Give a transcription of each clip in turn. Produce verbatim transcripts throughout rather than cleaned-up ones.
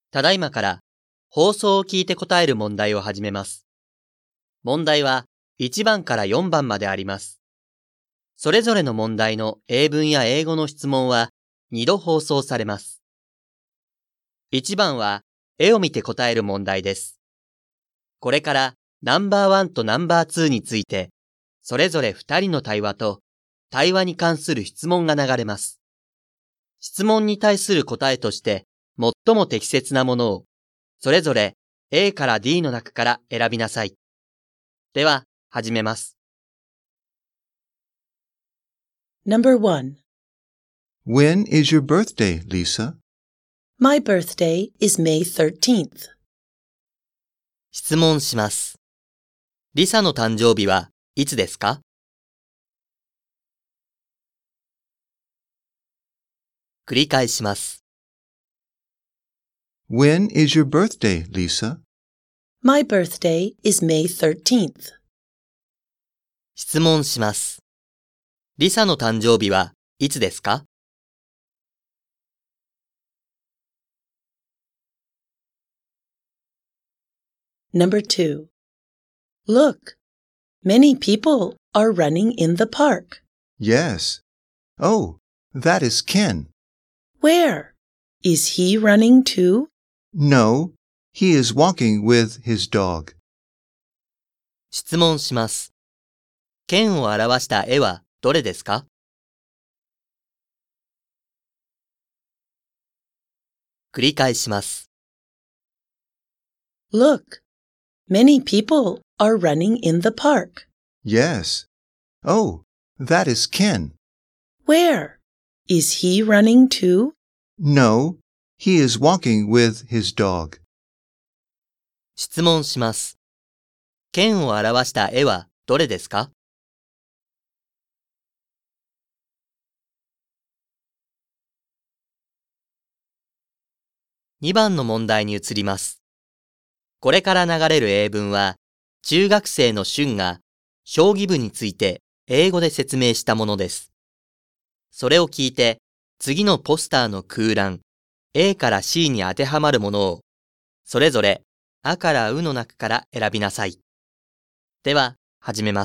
ただいまから放送を聞いて答える問題を始めます。問題はいちばんからよんばんまであります。それぞれの問題の英文や英語の質問はにど放送されます。いちばんは絵を見て答える問題です。これからナンバーワンとナンバーツーについて、それぞれふたりの対話と対話に関する質問が流れます。質問に対する答えとして最も適切なものをそれぞれ A から D の中から選びなさい。では、始めます。 Number one. When is your birthday, Lisa? My birthday is May thirteenth. 質問します。リサの誕生日はいつですか？繰り返します。 When is your birthday, Lisa? My birthday is May thirteenth. 質問します。リサの誕生日はいつですか？ Number two. Look, many people are running in the park. Yes. Oh, that is Ken. Where? Is he running too? No, he is walking with his dog. 質問します。剣を表した絵はどれですか？繰り返します。 Look, many people are running in the park. Yes. Oh, that is Ken. Where? Is he running too? No, he is walking with his dog. 質問します。剣を表した絵はどれですか？にばんの問題に移ります。これから流れる英文は、中学生のシュンが将棋部について英語で説明したものです。それを聞いて、次のポスターの空欄 A から C に当てはまるものを、それぞれあからうの中から選びなさい。では、始めます。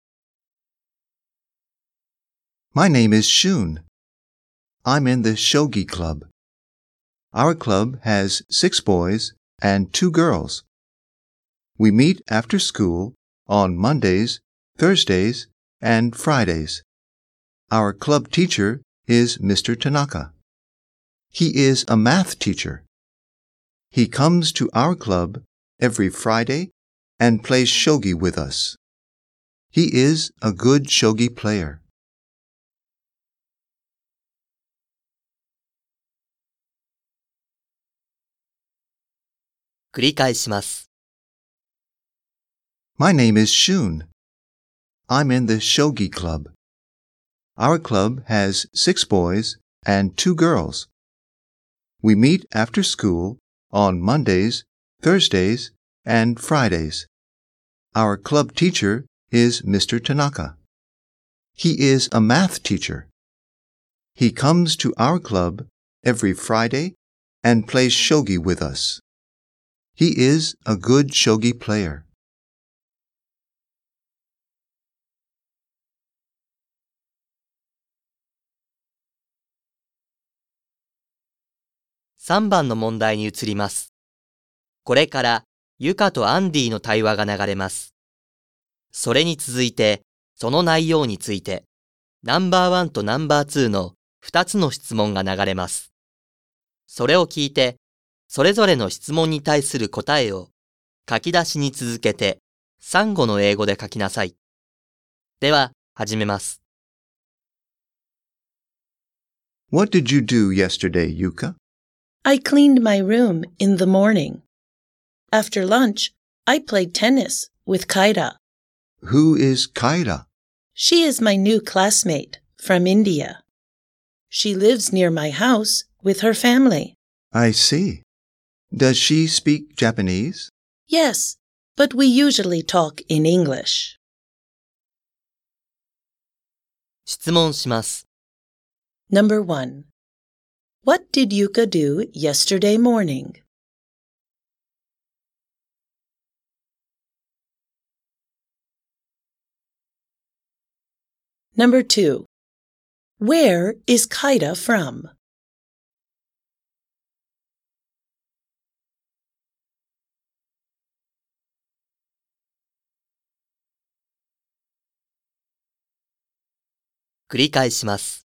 My name is Shun. I'm in the Shogi Club. Our club has six boys and two girls. We meet after school on Mondays, Thursdays, and Fridays. Our club teacher is Mister Tanaka. He is a math teacher. He comes to our club every Friday and plays shogi with us. He is a good shogi player. 繰り返します。 My name is Shun. I'm in the Shogi Club. Our club has six boys and two girls. We meet after school on Mondays, Thursdays, and Fridays. Our club teacher is Mister Tanaka. He is a math teacher. He comes to our club every Friday and plays shogi with us. He is a good shogi player. さんばんの問題に移ります。これからユカとアンディの対話が流れます。それに続いて、その内容について、ナンバーワンとナンバーツーのふたつの質問が流れます。それを聞いて、それぞれの質問に対する答えを書き出しに続けて、さん語の英語で書きなさい。では、始めます。 What did you do yesterday, Yuka? I cleaned my room in the morning. After lunch, I played tennis with Kaira. Who is Kaira? She is my new classmate from India. She lives near my house with her family. I see. Does she speak Japanese? Yes, but we usually talk in English. 質問します。 Number one. What did Yuka do yesterday morning? Number two. Where is Kaida from? 「繰り返します。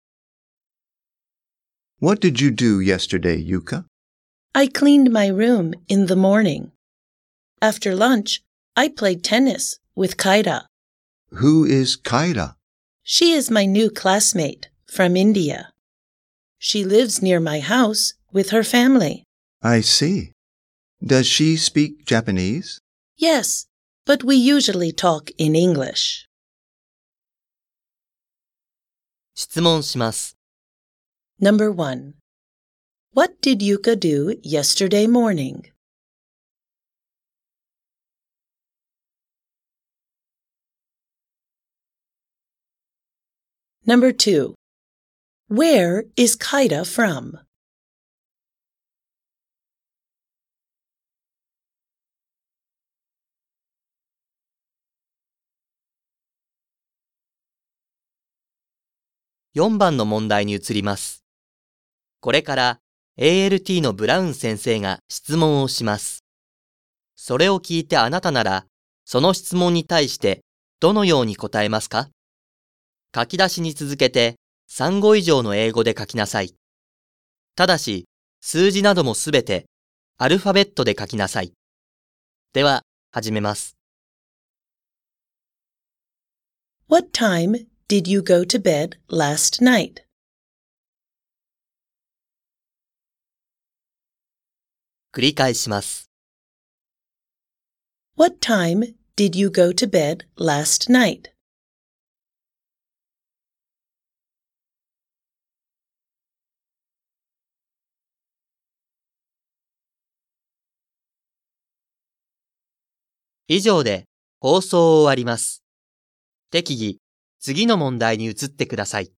What did you do yesterday, Yuka? I cleaned my room in the morning. After lunch, I played tennis with Kaida. Who is Kaida? She is my new classmate from India. She lives near my house with her family. I see. Does she speak Japanese? Yes, but we usually talk in English. 質問します。 Number one. What did Yuka do yesterday morning? Number two. Where is Kaida from? よんばんの問題に移ります。これから エーエルティー のブラウン先生が質問をします。それを聞いてあなたなら、その質問に対してどのように答えますか？書き出しに続けてさん語以上の英語で書きなさい。ただし、数字などもすべてアルファベットで書きなさい。では、始めます。 What time did you go to bed last night? 「繰り返します。 What time did you go to bed last night?」 以上で放送を終わります。適宜、次の問題に移ってください。